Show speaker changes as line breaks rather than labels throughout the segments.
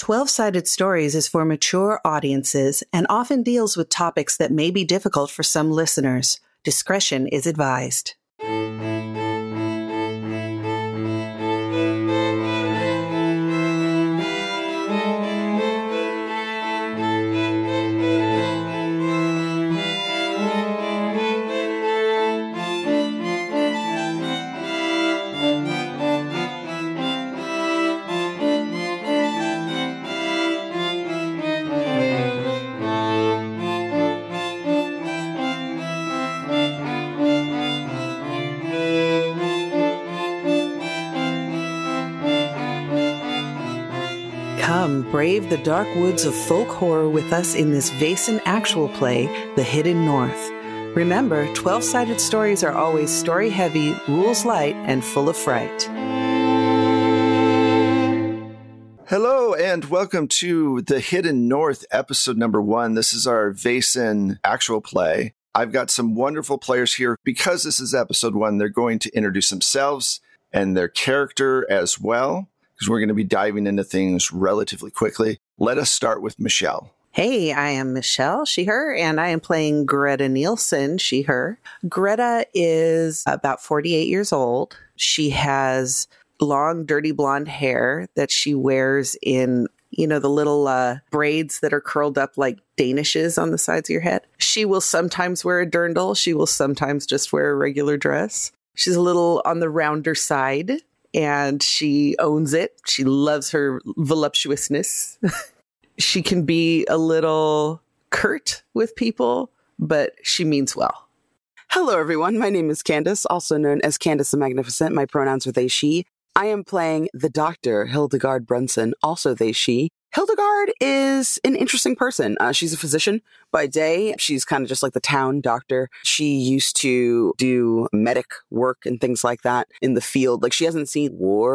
12-Sided Stories is for mature audiences and often deals with topics that may be difficult for some listeners. Discretion is advised. Come, brave the dark woods of folk horror with us in this Vaesen actual play, The Hidden North. Remember, 12-Sided Stories are always story-heavy, rules-light, and full of fright.
Hello, and welcome to The Hidden North, episode number 1. This is our Vaesen actual play. I've got some wonderful players here. Because this is episode 1, they're going to introduce themselves and their character as well, because we're going to be diving into things relatively quickly. Let us start with Michelle.
Hey, I am Michelle, she, her, and I am playing Greta Nielsen, she, her. Greta is about 48 years old. She has long, dirty blonde hair that she wears in, the little braids that are curled up like danishes on the sides of your head. She will sometimes wear a dirndl. She will sometimes just wear a regular dress. She's a little on the rounder side. And she owns it. She loves her voluptuousness. She can be a little curt with people, but she means well.
Hello, everyone. My name is Candace, also known as Candace the Magnificent. My pronouns are they, she. I am playing the Dr. Hildegard Brunson, also they, she. Hildegard is an interesting person. She's a physician by day. She's kind of just like the town doctor. She used to do medic work and things like that in the field. Like, she hasn't seen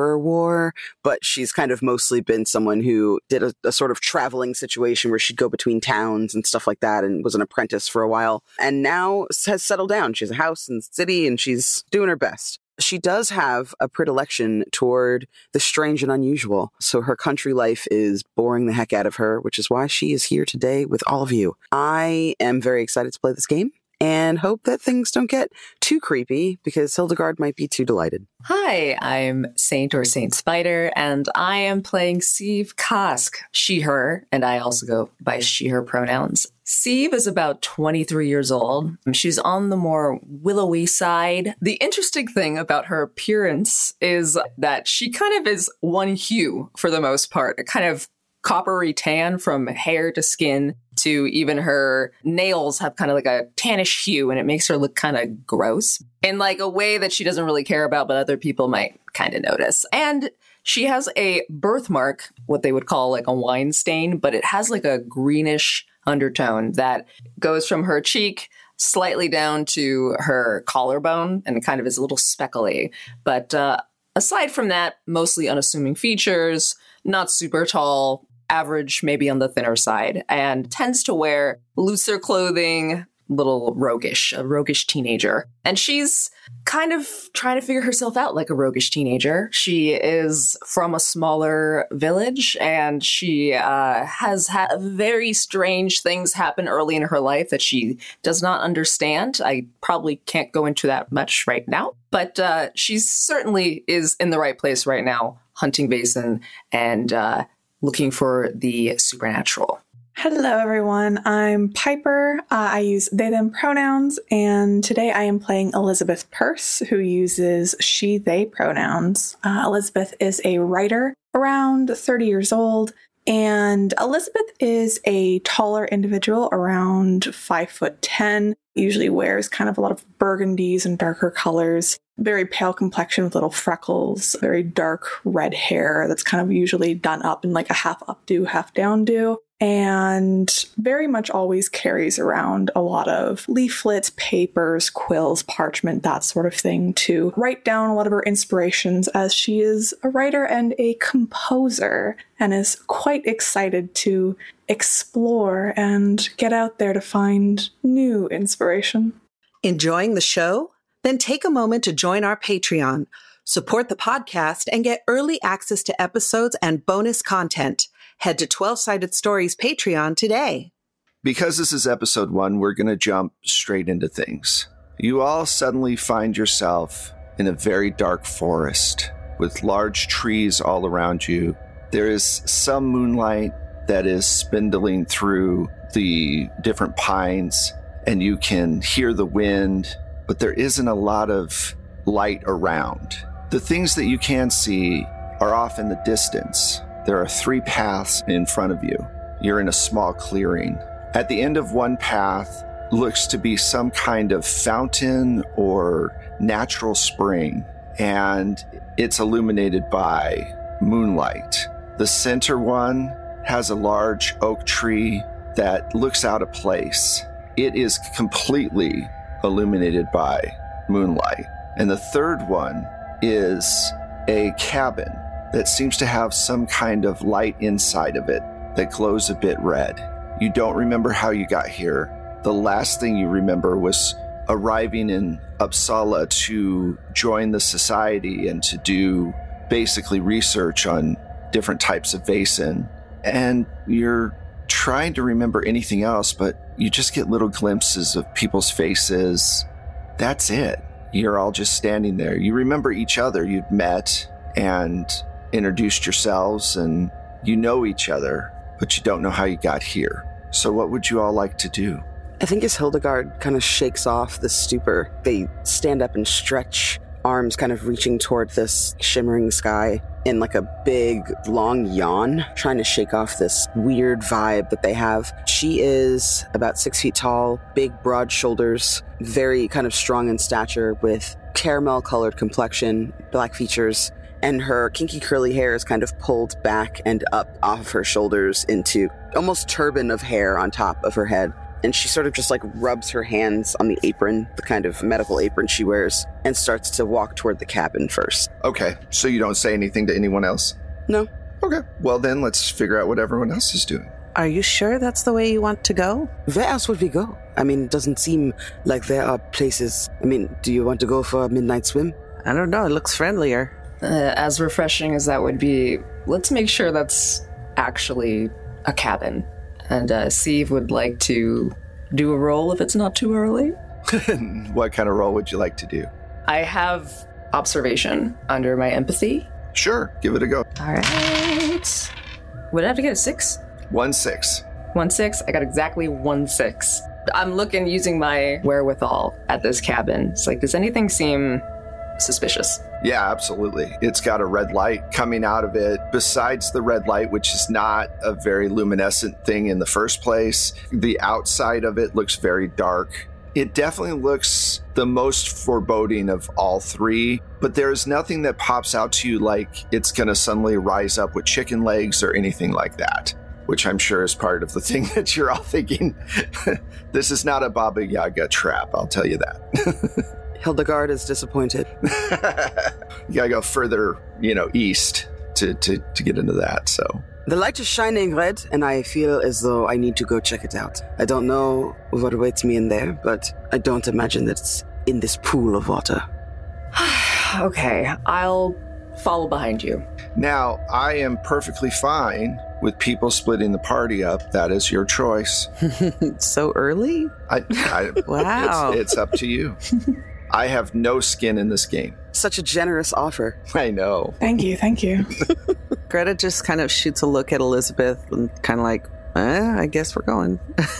war, but she's kind of mostly been someone who did a sort of traveling situation where she'd go between towns and stuff like that, and was an apprentice for a while, and now has settled down. She has a house in the city and she's doing her best. She does have a predilection toward the strange and unusual, so her country life is boring the heck out of her, which is why she is here today with all of you. I am very excited to play this game and hope that things don't get too creepy, because Hildegard might be too delighted.
Hi, I'm Saint or Saint Spider, and I am playing Sieve Kask, she, her, and I also go by she, her pronouns. Sieve is about 23 years old. She's on the more willowy side. The interesting thing about her appearance is that she kind of is one hue for the most part, a kind of coppery tan from hair to skin, to even her nails have kind of like a tannish hue, and it makes her look kind of gross in like a way that she doesn't really care about, but other people might kind of notice. And she has a birthmark, what they would call like a wine stain, but it has like a greenish undertone that goes from her cheek slightly down to her collarbone, and it kind of is a little speckly. But aside from that, mostly unassuming features, not super tall, average, maybe on the thinner side, and tends to wear looser clothing, little roguish, a roguish teenager. And she's kind of trying to figure herself out like a roguish teenager. She is from a smaller village, and she has had very strange things happen early in her life that she does not understand. I probably can't go into that much right now, but she certainly is in the right place right now, hunting Vaesen and looking for the supernatural.
Hello, everyone. I'm Piper. I use they, them pronouns, and today I am playing Elizabeth Peirce, who uses she, they pronouns. Elizabeth is a writer around 30 years old, and Elizabeth is a taller individual, around 5'10", usually wears kind of a lot of burgundies and darker colors, very pale complexion with little freckles, very dark red hair that's kind of usually done up in like a half updo, half downdo, and very much always carries around a lot of leaflets, papers, quills, parchment, that sort of thing to write down a lot of her inspirations, as she is a writer and a composer and is quite excited to explore and get out there to find new inspiration.
Enjoying the show? Then take a moment to join our Patreon, support the podcast, and get early access to episodes and bonus content. Head to 12-Sided Stories Patreon today.
Because this is episode 1, we're going to jump straight into things. You all suddenly find yourself in a very dark forest with large trees all around you. There is some moonlight that is spindling through the different pines, and you can hear the wind, but there isn't a lot of light around. The things that you can see are off in the distance. There are 3 paths in front of you. You're in a small clearing. At the end of one path looks to be some kind of fountain or natural spring, and it's illuminated by moonlight. The center one has a large oak tree that looks out of place. It is completely illuminated by moonlight. And the third one is a cabin that seems to have some kind of light inside of it that glows a bit red. You don't remember how you got here. The last thing you remember was arriving in Uppsala to join the society and to do basically research on different types of Vaesen. And you're trying to remember anything else, but you just get little glimpses of people's faces. That's it. You're all just standing there. You remember each other. You'd met and introduced yourselves, and you know each other, but you don't know how you got here. So what would you all like to do?
I think as Hildegard kind of shakes off the stupor, they stand up and stretch, arms kind of reaching toward this shimmering sky in like a big, long yawn, trying to shake off this weird vibe that they have. She is about 6 feet tall, big, broad shoulders, very kind of strong in stature with caramel-colored complexion, black features, and her kinky curly hair is kind of pulled back and up off of her shoulders into almost turban of hair on top of her head. And she sort of just like rubs her hands on the apron, the kind of medical apron she wears, and starts to walk toward the cabin first.
Okay, so you don't say anything to anyone else?
No.
Okay, well then let's figure out what everyone else is doing.
Are you sure that's the way you want to go?
Where else would we go? I mean, it doesn't seem like there are places. I mean, do you want to go for a midnight swim?
I don't know, it looks friendlier.
As refreshing as that would be, let's make sure that's actually a cabin. And Steve would like to do a roll if it's not too early.
What kind of roll would you like to do?
I have observation under my empathy.
Sure, give it a go.
All right. Would I have to get a 6?
1-6.
1-6? I got exactly 1-6. I'm looking using my wherewithal at this cabin. It's like, does anything seem suspicious?
Yeah, absolutely. It's got a red light coming out of it. Besides the red light, which is not a very luminescent thing in the first place, the outside of it looks very dark. It definitely looks the most foreboding of all 3, but there's nothing that pops out to you like it's going to suddenly rise up with chicken legs or anything like that, which I'm sure is part of the thing that you're all thinking. This is not a Baba Yaga trap, I'll tell you that.
Hildegard is disappointed.
You gotta go further, east to get into that, so.
The light is shining red, and I feel as though I need to go check it out. I don't know what awaits me in there, but I don't imagine that it's in this pool of water.
Okay, I'll follow behind you.
Now, I am perfectly fine with people splitting the party up. That is your choice.
So early? Wow.
It's up to you. I have no skin in this game.
Such a generous offer.
I know.
Thank you.
Greta just kind of shoots a look at Elizabeth and kind of like, I guess we're going.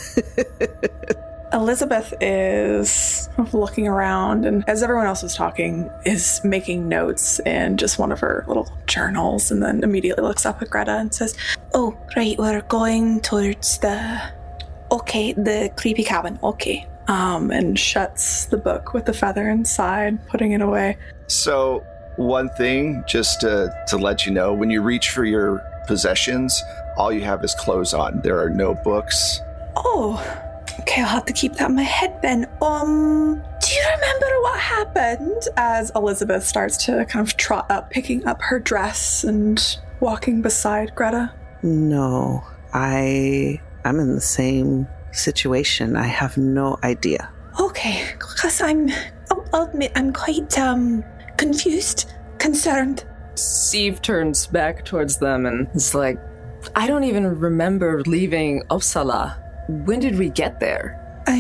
Elizabeth is looking around, and as everyone else is talking, is making notes in just one of her little journals, and then immediately looks up at Greta and says, "Oh, right, we're going towards the creepy cabin, okay." And shuts the book with the feather inside, putting it away.
So, one thing, just to let you know, when you reach for your possessions, all you have is clothes on. There are no books.
Oh, okay, I'll have to keep that in my head then. Do you remember what happened? As Elizabeth starts to kind of trot up, picking up her dress and walking beside Greta.
No, I'm in the same situation. I have no idea.
Okay, because I'll admit I'm quite confused, concerned.
Steve turns back towards them and is like, I don't even remember leaving Uppsala. When did we get there?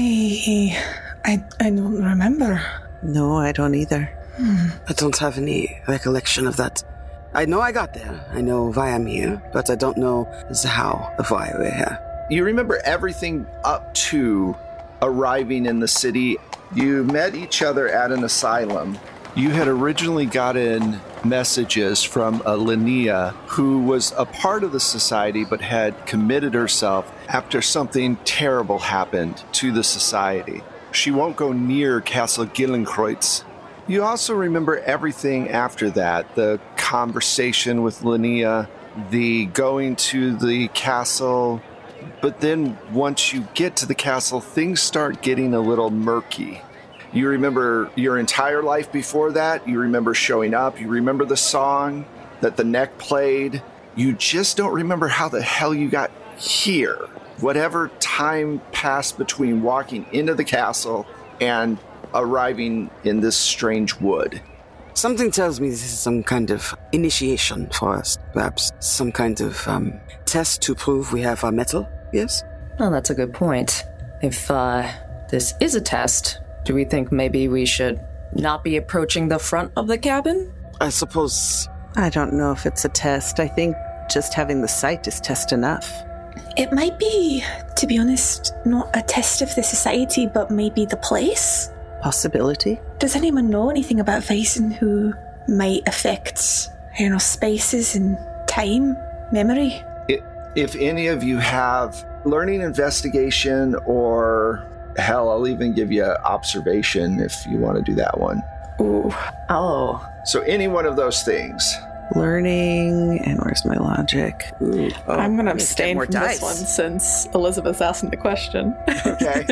I don't remember.
No, I don't either.
I don't have any recollection of that. I know I got there. I know why I'm here, but I don't know the how of why we're here.
You remember everything up to arriving in the city. You met each other at an asylum. You had originally gotten messages from a Linnea who was a part of the society but had committed herself after something terrible happened to the society. She won't go near Castle Gillenkreuz. You also remember everything after that, the conversation with Linnea, the going to the castle. But then once you get to the castle, things start getting a little murky. You remember your entire life before that. You remember showing up. You remember the song that the neck played. You just don't remember how the hell you got here. Whatever time passed between walking into the castle and arriving in this strange wood.
Something tells me this is some kind of initiation for us. Perhaps some kind of test to prove we have our mettle, yes?
Well, that's a good point. If this is a test, do we think maybe we should not be approaching the front of the cabin?
I suppose...
I don't know if it's a test. I think just having the sight is test enough.
It might be, to be honest, not a test of the society, but maybe the place.
Possibility.
Does anyone know anything about Vaesen who might affect, I don't know, spaces and time, memory?
If any of you have learning investigation or, hell, I'll even give you observation if you want to do that one.
Ooh.
Oh.
So any one of those things.
Learning, and where's my logic? Ooh,
I'm going to
I need
abstain
more
from
dice.
this one since Elizabeth's asking the question.
Okay.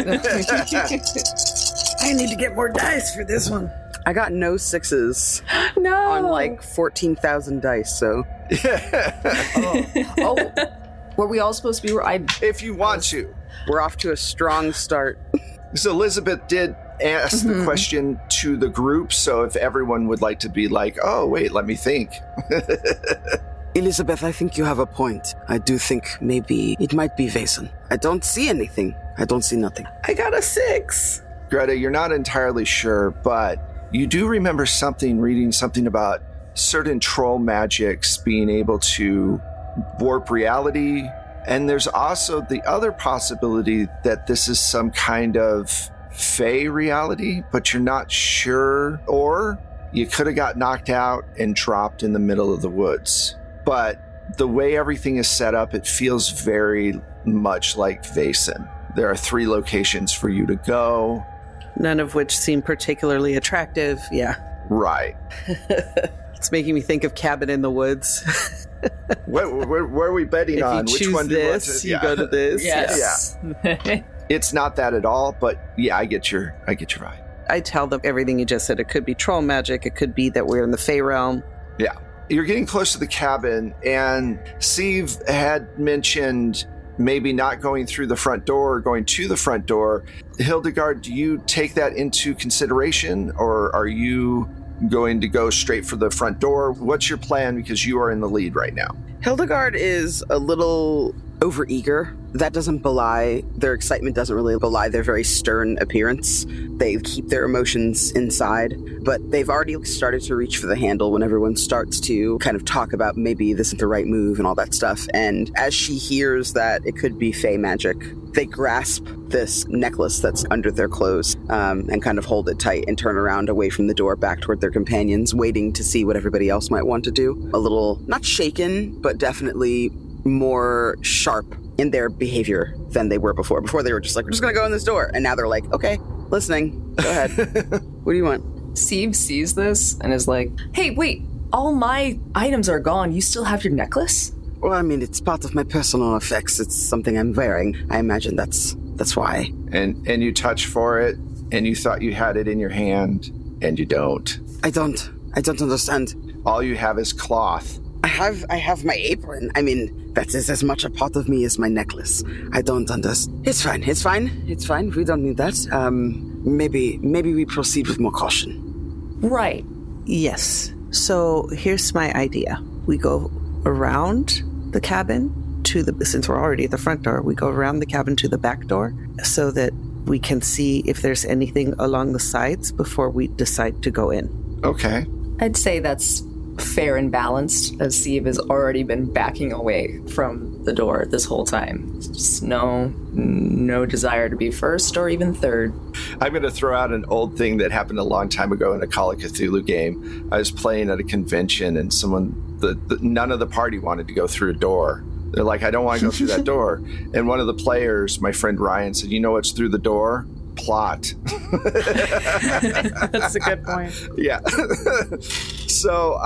I need to get more dice for this one.
I got no 6s
No.
on like 14,000 dice, so...
Oh. Were we all supposed to be...
If you want to.
We're off to a strong start.
So Elizabeth did ask the question to the group, so if everyone would like to be like, oh, wait, let me think.
Elizabeth, I think you have a point. I do think maybe it might be Vaesen. I don't see anything. I don't see nothing.
I got a 6.
Greta, you're not entirely sure, but you do remember reading something about certain troll magics being able to warp reality. And there's also the other possibility that this is some kind of fey reality, but you're not sure. Or you could have got knocked out and dropped in the middle of the woods. But the way everything is set up, it feels very much like Vaesen. There are 3 locations for you to go.
None of which seem particularly attractive. Yeah.
Right.
It's making me think of Cabin in the Woods.
Where are we betting
If
on?
you
Which
choose
one do you want
this,
to?
you go to this.
Yes.
Yeah. It's not that at all, but yeah, I get your vibe.
I tell them everything you just said. It could be troll magic. It could be that we're in the Fey realm.
Yeah. You're getting close to the cabin, and Steve had mentioned maybe not going through the front door or going to the front door. Hildegard, do you take that into consideration, or are you going to go straight for the front door? What's your plan? Because you are in the lead right now.
Hildegard is a little overeager. That doesn't belie, their excitement doesn't really belie their very stern appearance. They keep their emotions inside, but they've already started to reach for the handle when everyone starts to kind of talk about maybe this isn't the right move and all that stuff. And as she hears that it could be fey magic, they grasp this necklace that's under their clothes and kind of hold it tight and turn around away from the door back toward their companions, waiting to see what everybody else might want to do. A little, not shaken, but definitely more sharp in their behavior than they were before. Before they were just like, we're just going to go in this door. And now they're like, okay, listening. Go ahead. What do you want?
Steve sees this and is like, hey, wait, all my items are gone. You still have your necklace?
Well, I mean, it's part of my personal effects. It's something I'm wearing. I imagine that's why.
And you touch for it, and you thought you had it in your hand, and you don't.
I don't understand.
All you have is cloth.
I have my apron. I mean, that is as much a part of me as my necklace. I don't understand. It's fine. We don't need that. Maybe we proceed with more caution.
Right.
Yes. So here's my idea. We go around the cabin since we're already at the front door, we go around the cabin to the back door so that we can see if there's anything along the sides before we decide to go in.
Okay.
I'd say that's fair and balanced, as Steve has already been backing away from the door this whole time. Just no desire to be first or even third.
I'm going to throw out an old thing that happened a long time ago in a Call of Cthulhu game. I was playing at a convention and none of the party wanted to go through a door. They're like, I don't want to go through that door. And one of the players, my friend Ryan, said, you know what's through the door? Plot.
That's a good point.
Yeah. So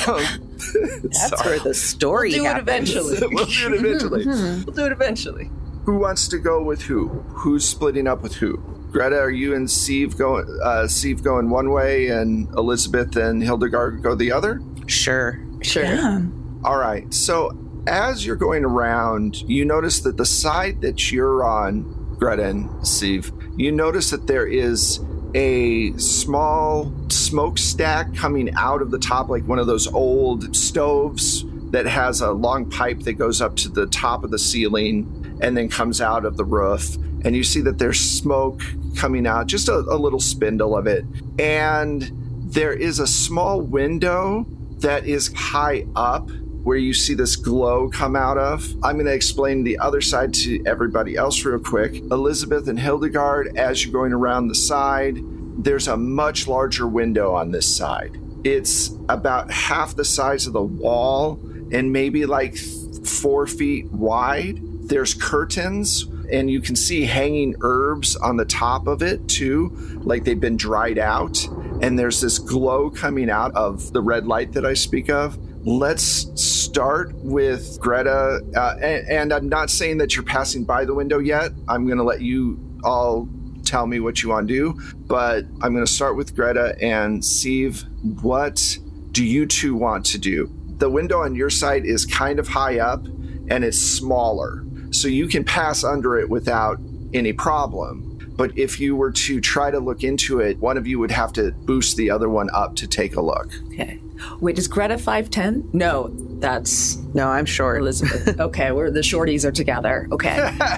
that's where the story happens.
We'll do it eventually.
We'll do it eventually.
Who wants to go with who? Who's splitting up with who? Greta, are you and Steve going one way, and Elizabeth and Hildegard go the other?
Sure.
Yeah.
All right. So as you're going around, you notice that the side that you're on, Greta and Steve, you notice that there is a small smokestack coming out of the top, like one of those old stoves that has a long pipe that goes up to the top of the ceiling and then comes out of the roof. And you see that there's smoke coming out, just a little spindle of it. And there is a small window that is high up where you see this glow come out of. I'm going to explain the other side to everybody else real quick. Elizabeth and Hildegard, as you're going around the side, there's a much larger window on this side. It's about half the size of the wall and maybe like 4 feet wide. There's curtains, and you can see hanging herbs on the top of it too, like they've been dried out. And there's this glow coming out of the red light that I speak of. Let's start with Greta. And I'm not saying that you're passing by the window yet. I'm going to let you all tell me what you want to do. But I'm going to start with Greta and Steve. What do you two want to do? The window on your side is kind of high up and it's smaller, so you can pass under it without any problem. But if you were to try to look into it, one of you would have to boost the other one up to take a look.
Okay. Wait, is Greta 5'10"? No,
No, I'm short.
Elizabeth. Okay, the shorties are together. Okay.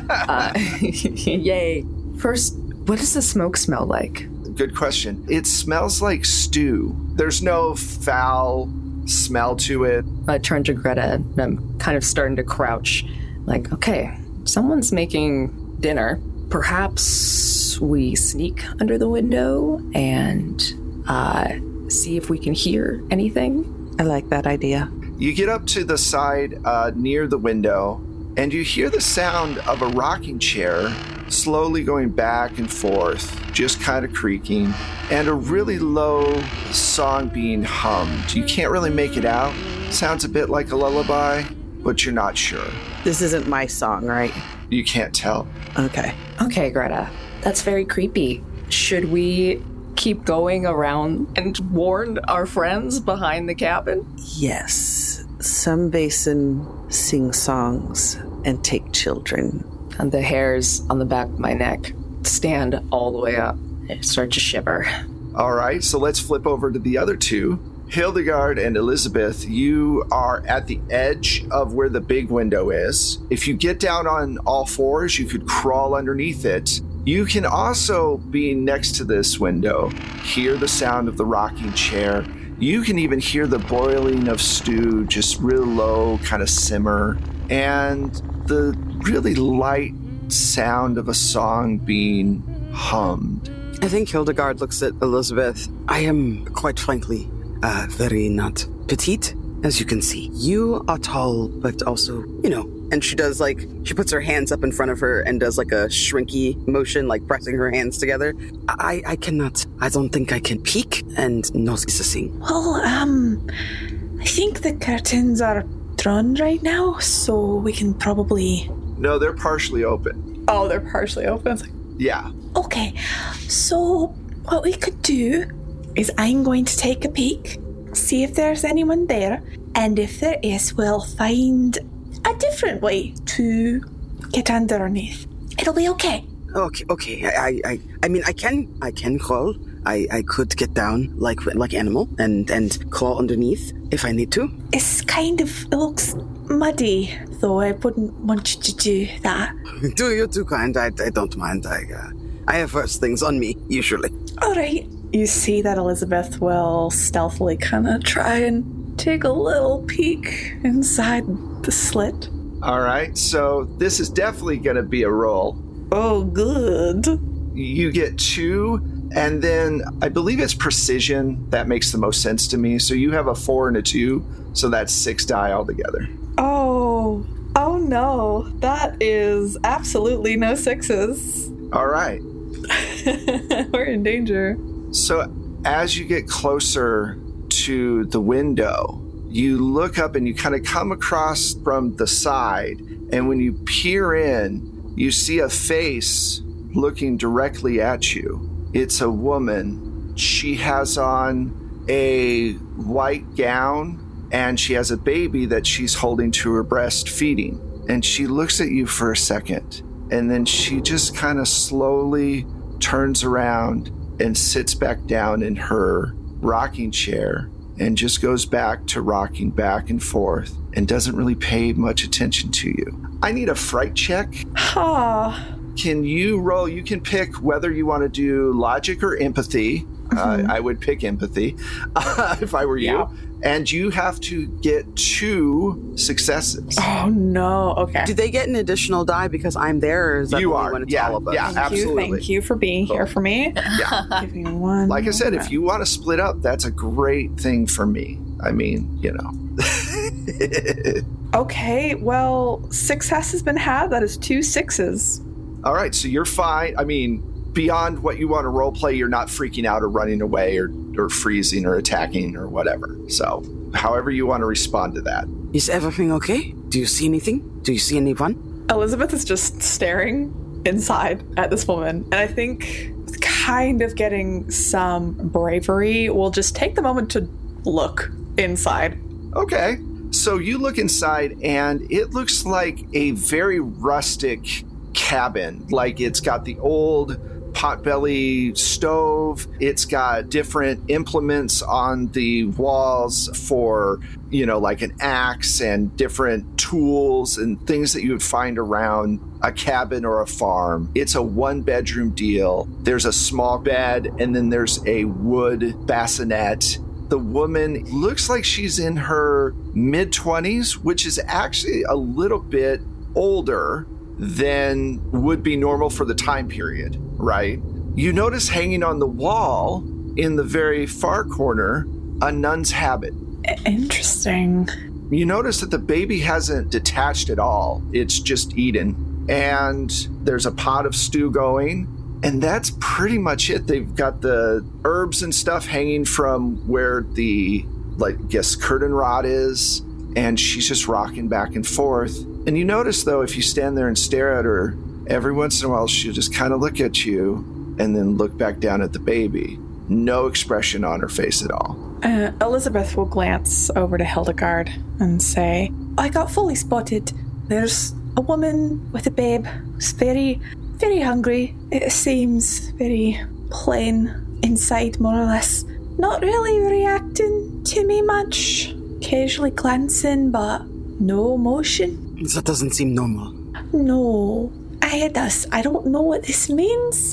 Yay. First, what does the smoke smell like?
Good question. It smells like stew. There's no foul smell to it.
I turn to Greta and I'm kind of starting to crouch. Like, okay, someone's making dinner. Perhaps we sneak under the window and see if we can hear anything.
I like that idea.
You get up to the side near the window, and you hear the sound of a rocking chair slowly going back and forth, just kind of creaking, and a really low song being hummed. You can't really make it out. Sounds a bit like a lullaby, but you're not sure.
This isn't my song, right?
You can't tell.
Okay.
Okay, Greta, that's very creepy. Should we keep going around and warn our friends behind the cabin?
Yes. Some Basin sing songs and take children.
And the hairs on the back of my neck stand all the way up. I start to shiver.
All right, so let's flip over to the other two. Hildegard and Elizabeth, you are at the edge of where the big window is. If you get down on all fours, you could crawl underneath it. You can also be next to this window, hear the sound of the rocking chair. You can even hear the boiling of stew, just real low, kind of simmer, and the really light sound of a song being hummed.
I think Hildegard looks at Elizabeth. I am, quite frankly, very not petite, as you can see. You are tall, but also, and she does she puts her hands up in front of her and does like a shrinky motion, like pressing her hands together. I cannot, I don't think I can peek and notice a thing.
Well, I think the curtains are drawn right now, so we can probably...
No, they're partially open.
Oh, they're partially open?
Yeah.
Okay, so what we could do is I'm going to take a peek, see if there's anyone there, and if there is, we'll find a different way to get underneath. It'll be okay.
Okay. I mean, I can crawl. I could get down like animal and claw underneath if I need to.
It looks muddy, though I wouldn't want you to do that.
You're too kind. I don't mind. I have worse things on me, usually.
All right. You see that Elizabeth will stealthily kind of try and take a little peek inside the slit.
All right, so this is definitely going to be a roll.
Oh, good.
You get 2, and then I believe it's precision. That makes the most sense to me. So you have a 4 and a 2, so that's 6 die altogether.
Oh no. That is absolutely no 6s.
All right.
We're in danger.
So as you get closer to the window, you look up and you kind of come across from the side. And when you peer in, you see a face looking directly at you. It's a woman. She has on a white gown and she has a baby that she's holding to her breast feeding. And she looks at you for a second. And then she just kind of slowly turns around and sits back down in her rocking chair and just goes back to rocking back and forth and doesn't really pay much attention to you. I need a fright check. Can you roll? You can pick whether you want to do logic or empathy. I would pick empathy if I were you. And you have to get 2 successes.
Oh, no. Okay.
Do they get an additional die because I'm there? Or is that
You
only
are.
when it's
Yeah,
all of us?
yeah. Absolutely.
Thank you for being here for me.
Yeah.
Give me 1.
Like I said, if you want to split up, that's a great thing for me. I mean, you know.
Okay, well, success has been had. That is 2 6s.
All right, so you're fine. I mean, beyond what you want to role play, you're not freaking out or running away or freezing or attacking or whatever. So however you want to respond to that.
Is everything okay? Do you see anything? Do you see anyone?
Elizabeth is just staring inside at this woman. And I think kind of getting some bravery will just take the moment to look inside.
Okay. So you look inside and it looks like a very rustic cabin. Like it's got the old potbelly stove. It's got different implements on the walls for, you know, like an axe and different tools and things that you would find around a cabin or a farm. It's a 1-bedroom deal. There's a small bed and then there's a wood bassinet. The woman looks like she's in her mid-20s, which is actually a little bit older than would be normal for the time period, right? You notice hanging on the wall in the very far corner, a nun's habit.
Interesting.
You notice that the baby hasn't detached at all. It's just eaten. And there's a pot of stew going. And that's pretty much it. They've got the herbs and stuff hanging from where the, curtain rod is. And she's just rocking back and forth. And you notice, though, if you stand there and stare at her, every once in a while she'll just kind of look at you and then look back down at the baby. No expression on her face at all.
Elizabeth will glance over to Hildegard and say, I got fully spotted. There's a woman with a babe who's very, very hungry. It seems very plain inside, more or less. Not really reacting to me much. Occasionally glancing, but no emotion.
That doesn't seem normal.
No, it does. I don't know what this means.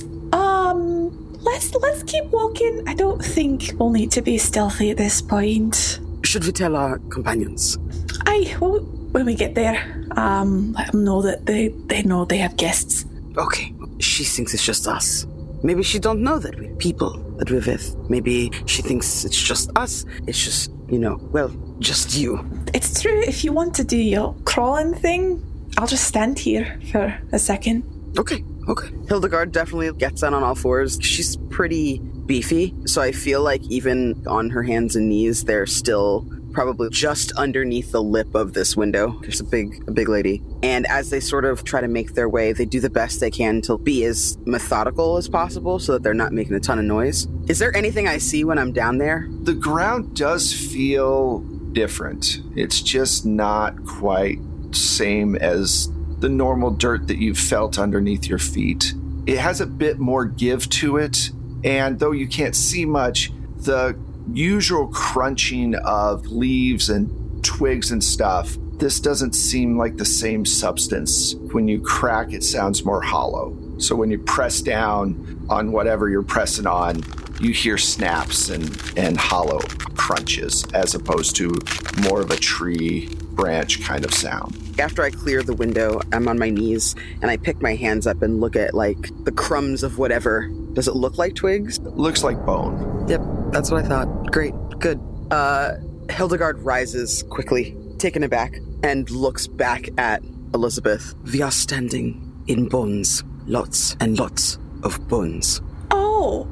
Let's keep walking. I don't think we'll need to be stealthy at this point.
Should we tell our companions?
Well, when we get there, let them know that they know they have guests.
Okay, she thinks it's just us. Maybe she don't know that we're people that we're with. Maybe she thinks it's just us. It's just, just you.
It's true. If you want to do your crawling thing, I'll just stand here for a second.
Okay. Hildegard definitely gets down on all fours. She's pretty beefy, so I feel like even on her hands and knees, they're still probably just underneath the lip of this window. There's a big lady. And as they sort of try to make their way, they do the best they can to be as methodical as possible so that they're not making a ton of noise. Is there anything I see when I'm down there?
The ground does feel different. It's just not quite same as the normal dirt that you've felt underneath your feet. It has a bit more give to it, And though you can't see much, the usual crunching of leaves and twigs and stuff, this doesn't seem like the same substance. When you crack, it sounds more hollow. So when you press down on whatever you're pressing on, you hear snaps and hollow crunches as opposed to more of a tree branch kind of sound.
After I clear the window, I'm on my knees and I pick my hands up and look at like the crumbs of whatever. Does it look like twigs?
It looks like bone.
Yep, that's what I thought. Great, good. Hildegard rises quickly, taken aback, and looks back at Elizabeth. We are standing in bones. Lots and lots of bones.
Oh,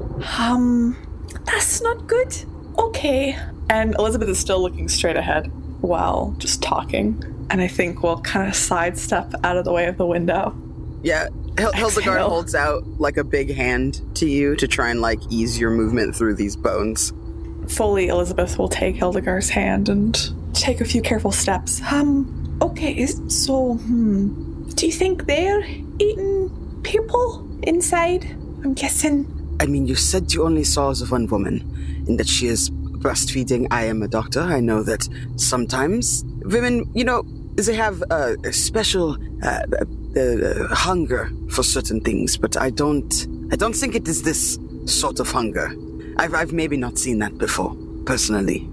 that's not good. Okay. And Elizabeth is still looking straight ahead while just talking. And I think we'll kind of sidestep out of the way of the window.
Yeah, Hildegard holds out like a big hand to you to try and like ease your movement through these bones.
Fully, Elizabeth will take Hildegard's hand and take a few careful steps. Okay, so, do you think they're eating people inside? I'm guessing.
I mean, you said you only saw the one woman, and that she is breastfeeding. I am a doctor. I know that sometimes women, they have a special hunger for certain things, but I don't think it is this sort of hunger. I've maybe not seen that before, personally.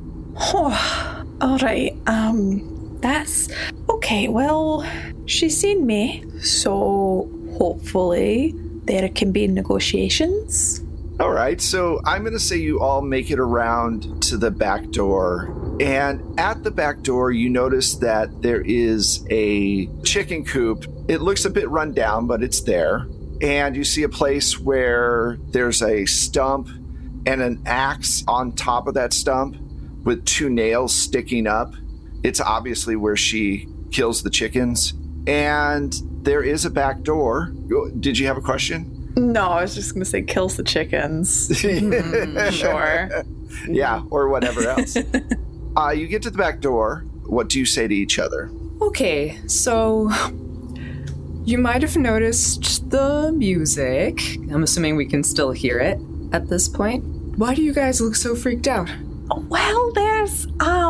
Oh, all right. That's okay. Well, she's seen me, so hopefully there can be negotiations.
All right, so I'm going to say you all make it around to the back door. And at the back door, you notice that there is a chicken coop. It looks a bit run down, but it's there. And you see a place where there's a stump and an axe on top of that stump with 2 nails sticking up. It's obviously where she kills the chickens. And there is a back door. Did you have a question?
No, I was just going to say kills the chickens. Sure.
Yeah, or whatever else. You get to the back door. What do you say to each other?
Okay, so you might have noticed the music. I'm assuming we can still hear it at this point. Why do you guys look so freaked out?
Well, there's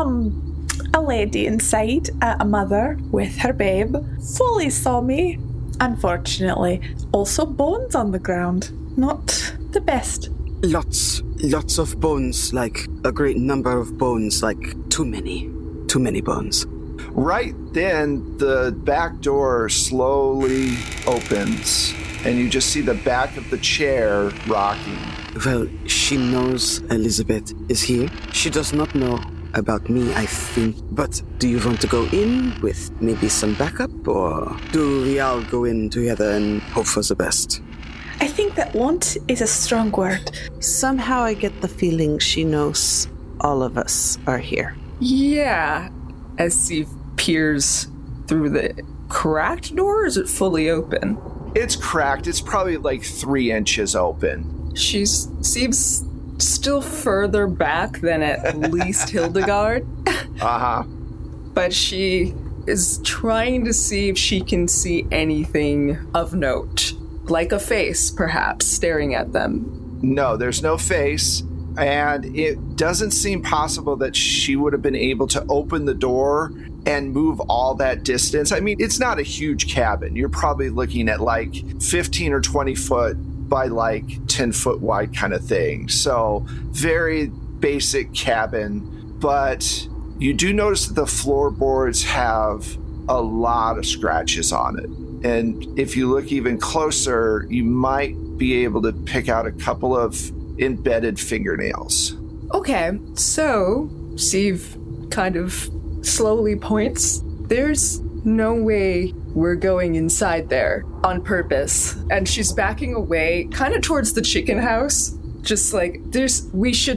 a lady inside, a mother with her babe. Fully saw me, unfortunately. Also bones on the ground. Not the best.
Lots of bones, like a great number of bones, like too many bones.
Right then, the back door slowly opens, and you just see the back of the chair rocking.
Well, she knows Elizabeth is here. She does not know about me, I think. But do you want to go in with maybe some backup, or do we all go in together and hope for the best?
I think that want is a strong word.
Somehow I get the feeling she knows all of us are here.
Yeah. As Steve peers through the cracked door, or is it fully open?
It's cracked. It's probably like 3 inches open.
She seems still further back than at least Hildegard.
Uh-huh.
But she is trying to see if she can see anything of note. Like a face, perhaps, staring at them.
No, there's no face. And it doesn't seem possible that she would have been able to open the door and move all that distance. I mean, it's not a huge cabin. You're probably looking at like 15 or 20 foot by like 10 foot wide kind of thing. So very basic cabin. But you do notice that the floorboards have a lot of scratches on it. And if you look even closer, you might be able to pick out a couple of embedded fingernails.
Okay, so Steve kind of slowly points. There's no way we're going inside there on purpose. And she's backing away kind of towards the chicken house. Just like, we should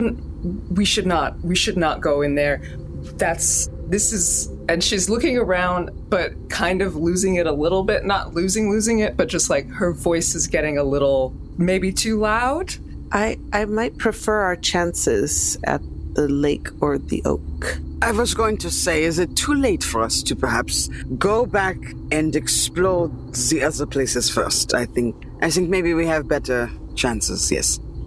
not go in there. And she's looking around, but kind of losing it a little bit. Not losing it, but just like her voice is getting a little, maybe too loud.
I might prefer our chances at the lake or the oak.
I was going to say, is it too late for us to perhaps go back and explore the other places first? I think maybe we have better chances, yes.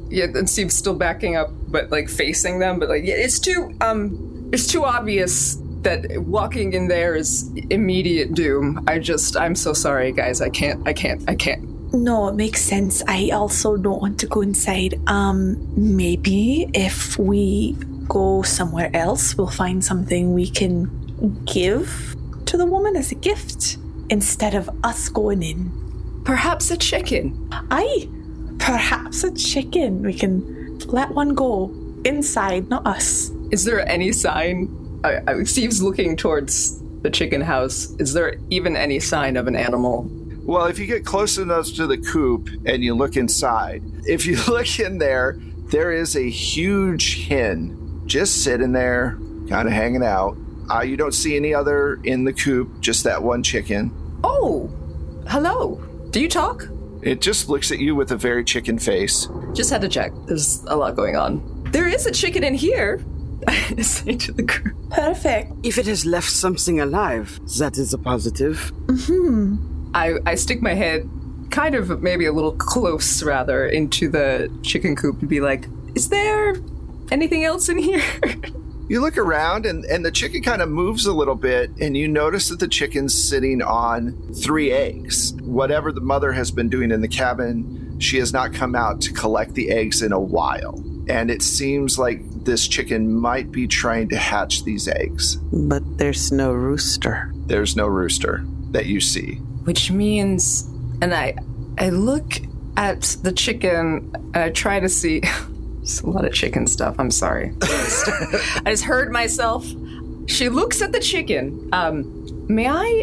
Yeah, and Steve's still backing up, but like facing them. But like, yeah, it's too obvious that walking in there is immediate doom. I'm so sorry, guys. I can't.
No, it makes sense. I also don't want to go inside. Maybe if we go somewhere else, we'll find something we can give to the woman as a gift instead of us going in.
Perhaps a chicken.
Aye, perhaps a chicken. We can let one go inside, not us.
Is there any sign? Steve's looking towards the chicken house. Is there even any sign of an animal?
Well, if you get close enough to the coop and you look inside, if you look in there, there is a huge hen just sitting there, kind of hanging out. You don't see any other in the coop, just that one chicken.
Oh, hello. Do you talk?
It just looks at you with a very chicken face.
Just had to check. There's a lot going on. There is a chicken in here. I say to the crew.
Perfect.
If it has left something alive, that is a positive.
Mm-hmm.
I stick my head kind of maybe a little close, rather, into the chicken coop to be like, is there anything else in here?
You look around and the chicken kind of moves a little bit, and you notice that the chicken's sitting on 3 eggs. Whatever the mother has been doing in the cabin, she has not come out to collect the eggs in a while. And it seems like this chicken might be trying to hatch these eggs.
But there's no rooster.
There's no rooster that you see.
Which means, and I look at the chicken and I try to see. There's a lot of chicken stuff. I'm sorry. I just heard myself. She looks at the chicken. May I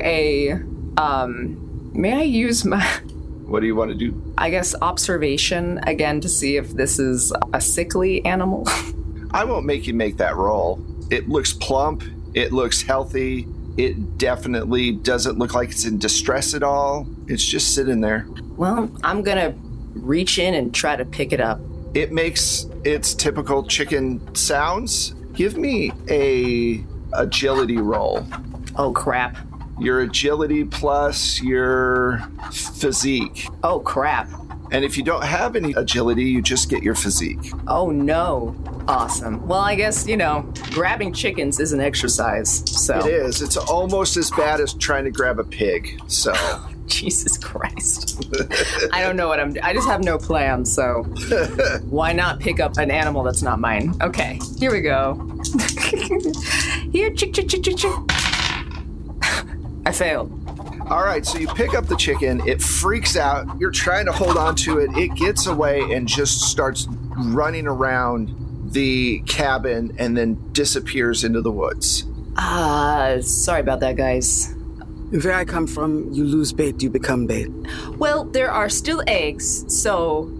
use my...
What do you want to do?
I guess observation again to see if this is a sickly animal.
I won't make you make that roll. It looks plump. It looks healthy. It definitely doesn't look like it's in distress at all. It's just sitting there.
Well, I'm gonna reach in and try to pick it up.
It makes its typical chicken sounds. Give me a agility roll.
Oh, crap.
Your agility plus your physique.
Oh, crap.
And if you don't have any agility, you just get your physique.
Oh, no. Awesome. Well, I guess, grabbing chickens is an exercise, so...
It is. It's almost as bad as trying to grab a pig, so...
Jesus Christ. I don't know what I just have no plan, so why not pick up an animal that's not mine? Okay, here we go. Here, chick. I failed.
All right, so you pick up the chicken. It freaks out. You're trying to hold on to it. It gets away and just starts running around the cabin and then disappears into the woods.
Sorry about that, guys.
Where I come from, you lose bait, you become bait.
Well, there are still eggs, so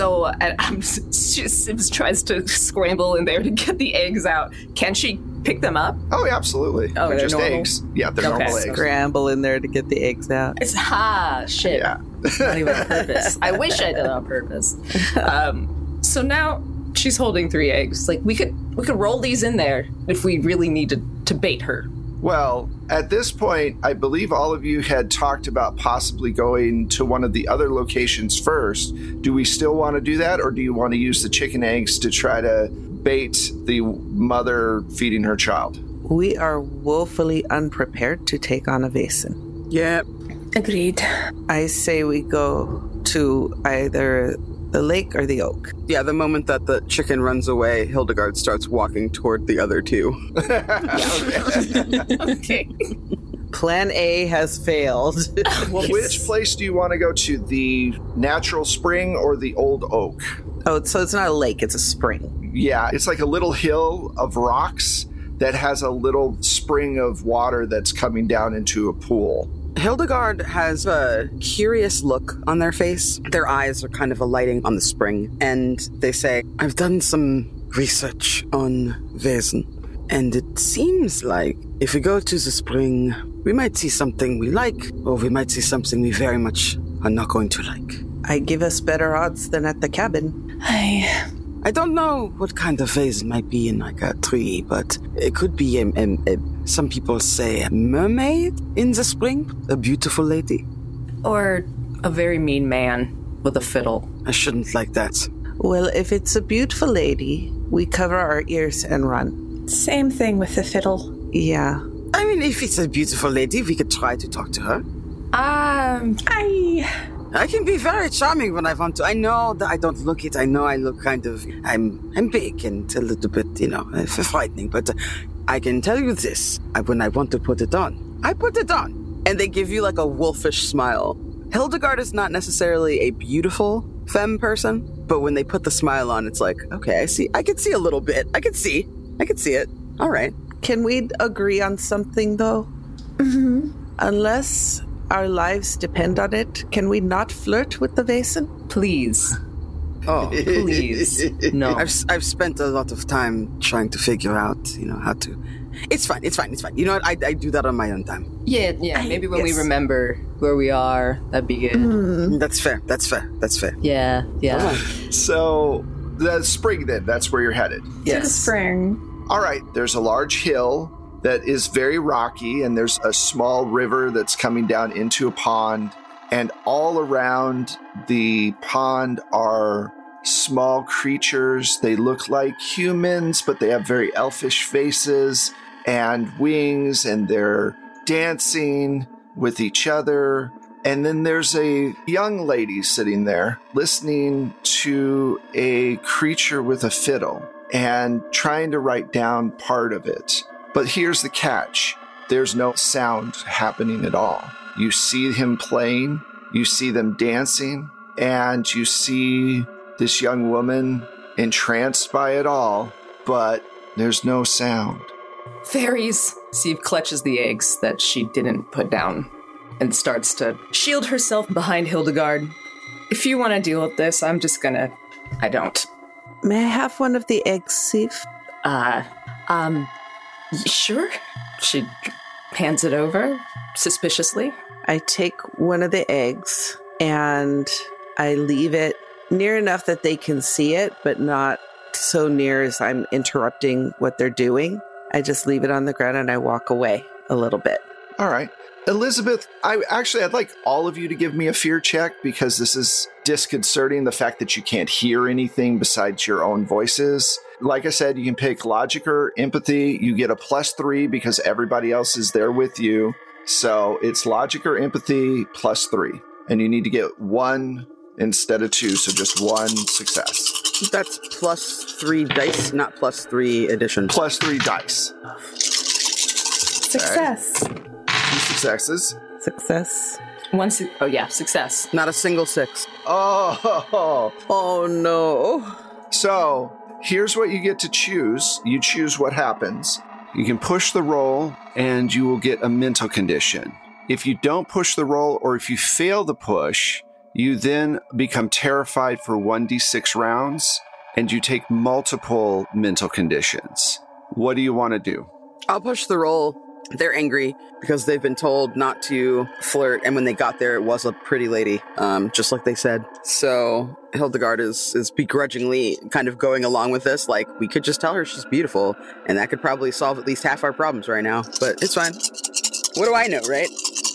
Sibs tries to scramble in there to get the eggs out. Can she pick them up?
Oh, yeah, absolutely.
Oh,
they're just
normal?
eggs. Yeah, they're normal eggs.
Scramble in there to get the eggs out.
It's shit.
Yeah.
Not even on purpose. I wish I did it on purpose. So now she's holding 3 eggs. Like we could roll these in there if we really needed to bait her.
Well, at this point, I believe all of you had talked about possibly going to one of the other locations first. Do we still want to do that, or do you want to use the chicken eggs to try to bait the mother feeding her child?
We are woefully unprepared to take on a Vaesen.
Yeah.
Agreed.
I say we go to either the lake or the oak.
Yeah, the moment that the chicken runs away, Hildegard starts walking toward the other 2.
Okay.
Plan A has failed.
Which place do you want to go to? The natural spring or the old oak?
Oh, so it's not a lake, it's a spring.
Yeah, it's like a little hill of rocks that has a little spring of water that's coming down into a pool.
Hildegard has a curious look on their face. Their eyes are kind of alighting on the spring, and they say, I've done some research on Vaesen, and it seems like if we go to the spring, we might see something we like, or we might see something we very much are not going to like.
I give us better odds than at the cabin.
I don't know what kind of Vaesen might be in like a tree, but it could be some people say a mermaid in the spring, a beautiful lady.
Or a very mean man with a fiddle.
I shouldn't like that.
Well, if it's a beautiful lady, we cover our ears and run.
Same thing with the fiddle.
Yeah.
I mean, if it's a beautiful lady, we could try to talk to her. I can be very charming when I want to. I know that I don't look it. I know I look kind of... I'm big and a little bit, frightening. But I can tell you this. When I want to put it on, I put it on. And they give you like a wolfish smile. Hildegard is not necessarily a beautiful femme person, but when they put the smile on, it's like, okay, I can see a little bit. I can see it. All right.
Can we agree on something, though?
Mm-hmm.
Unless our lives depend on it, can we not flirt with the Vaesen?
Please.
Oh,
Please. No.
I've spent a lot of time trying to figure out, how to... It's fine. You know what? I do that on my own time.
Yeah. Maybe when we remember where we are, that'd be good.
That's fair.
Yeah.
So, the spring then, that's where you're headed.
To the
Yes.
spring.
All right, there's a large hill that is very rocky, and there's a small river that's coming down into a pond, and all around the pond are small creatures. They look like humans, but they have very elfish faces and wings, and they're dancing with each other. And then there's a young lady sitting there listening to a creature with a fiddle and trying to write down part of it. But here's the catch. There's no sound happening at all. You see him playing, you see them dancing, and you see this young woman entranced by it all, but there's no sound.
Fairies. Steve clutches the eggs that she didn't put down and starts to shield herself behind Hildegard. If you want to deal with this, I'm just gonna... I don't.
May I have one of the eggs, Sif?
Sure. She hands it over suspiciously.
I take one of the eggs and I leave it near enough that they can see it, but not so near as I'm interrupting what they're doing. I just leave it on the ground and I walk away a little bit.
All right. Elizabeth, I'd like all of you to give me a fear check, because this is disconcerting, the fact that you can't hear anything besides your own voices. Like I said, you can pick logic or empathy. You get a +3 because everybody else is there with you. So it's logic or empathy +3. And you need to get 1 instead of 2, so just 1 success.
That's +3 dice, not +3 addition.
+3 dice.
Success.
2 successes.
Success.
Success.
Not a single 6.
Oh no.
So here's what you get to choose. You choose what happens. You can push the roll and you will get a mental condition. If you don't push the roll, or if you fail the push, you then become terrified for 1d6 rounds and you take multiple mental conditions. What do you want to do?
I'll push the roll. They're angry because they've been told not to flirt, and when they got there, it was a pretty lady, just like they said. So Hildegard is begrudgingly kind of going along with this, like, we could just tell her she's beautiful, and that could probably solve at least half our problems right now, but it's fine. What do I know, right?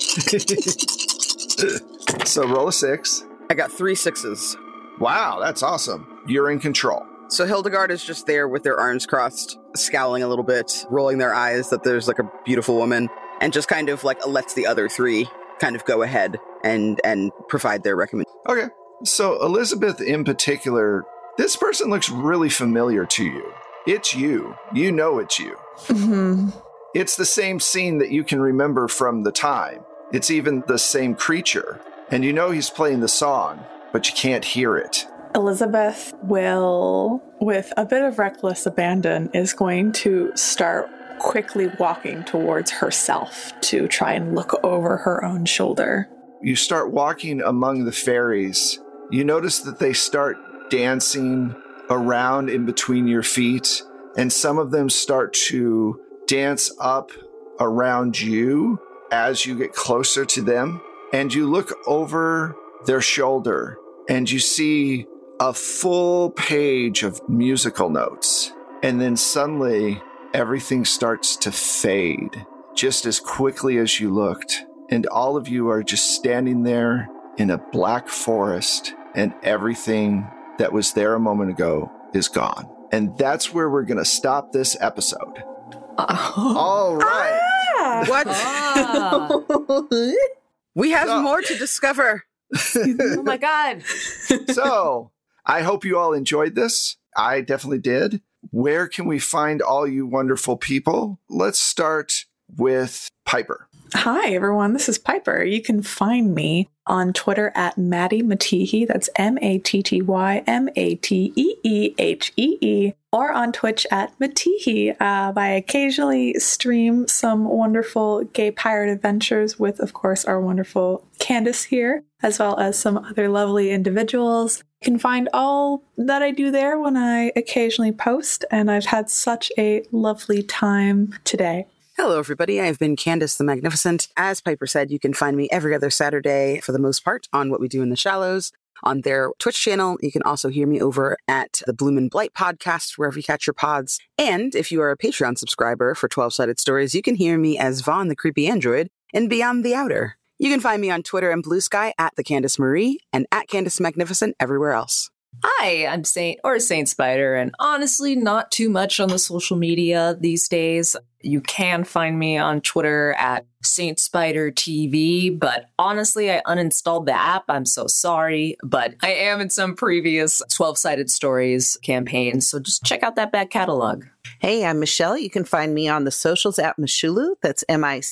So roll a 6.
I got 3 6s.
Wow, that's awesome. You're in control.
So Hildegard is just there with their arms crossed, scowling a little bit, rolling their eyes that there's like a beautiful woman, and just kind of like lets the other 3 kind of go ahead and provide their recommendation.
Okay. So Elizabeth in particular, this person looks really familiar to you. It's you. You know it's you.
Mm-hmm.
It's the same scene that you can remember from the time. It's even the same creature. And you know he's playing the song, but you can't hear it.
Elizabeth will, with a bit of reckless abandon, is going to start quickly walking towards herself to try and look over her own shoulder.
You start walking among the fairies. You notice that they start dancing around in between your feet, and some of them start to dance up around you as you get closer to them. And you look over their shoulder and you see a full page of musical notes. And then suddenly everything starts to fade just as quickly as you looked. And all of you are just standing there in a black forest, and everything that was there a moment ago is gone. And that's where we're going to stop this episode. All right.
What? We have more to discover.
Oh my God.
So I hope you all enjoyed this. I definitely did. Where can we find all you wonderful people? Let's start with Piper.
Hi, everyone. This is Piper. You can find me on Twitter at Maddie Matihee. That's MattyMateehee, or on Twitch at Matihee. I occasionally stream some wonderful gay pirate adventures with, of course, our wonderful Candace here, as well as some other lovely individuals. You can find all that I do there when I occasionally post, and I've had such a lovely time today.
Hello, everybody. I've been Candace the Magnificent. As Piper said, you can find me every other Saturday, for the most part, on What We Do in the Shallows on their Twitch channel. You can also hear me over at the Bloom and Blight podcast, wherever you catch your pods. And if you are a Patreon subscriber for 12-Sided Stories, you can hear me as Vaughn the Creepy Android in Beyond the Outer. You can find me on Twitter and Blue Sky at the Candace Marie and at Candace Magnificent everywhere else.
Hi, I'm Saint Spider, and honestly, not too much on the social media these days. You can find me on Twitter at Saint Spider TV, but honestly, I uninstalled the app. I'm so sorry, but I am in some previous 12-Sided Stories campaigns, so just check out that back catalog.
Hey, I'm Michelle. You can find me on the socials at Michulu. That's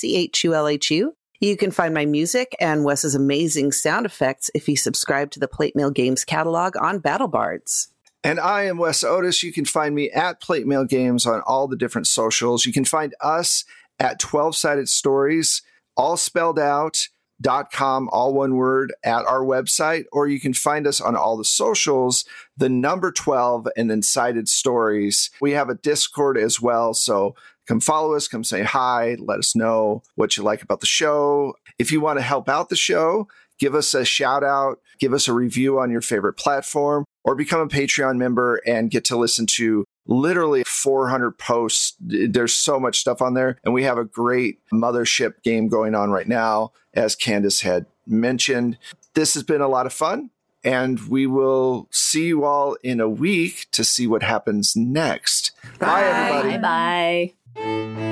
Michulhu. You can find my music and Wes's amazing sound effects if you subscribe to the Plate Mail Games catalog on BattleBards.
And I am Wes Otis. You can find me at Plate Mail Games on all the different socials. You can find us at 12-Sided Stories, all spelled out, .com, all one word, at our website, or you can find us on all the socials, the number 12 and then Sided Stories. We have a Discord as well, so come follow us, come say hi, let us know what you like about the show. If you want to help out the show, give us a shout out, give us a review on your favorite platform, or become a Patreon member and get to listen to literally 400 posts. There's so much stuff on there. And we have a great Mothership game going on right now, as Candace had mentioned. This has been a lot of fun, and we will see you all in a week to see what happens next. Bye everybody.
Bye.